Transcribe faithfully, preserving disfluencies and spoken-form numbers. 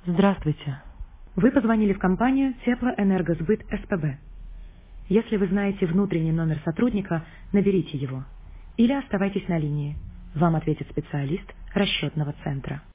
Здравствуйте. Вы позвонили в компанию Теплоэнергосбыт СПБ. Если вы знаете внутренний номер сотрудника, наберите его. Или оставайтесь на линии. Вам ответит специалист расчетного центра.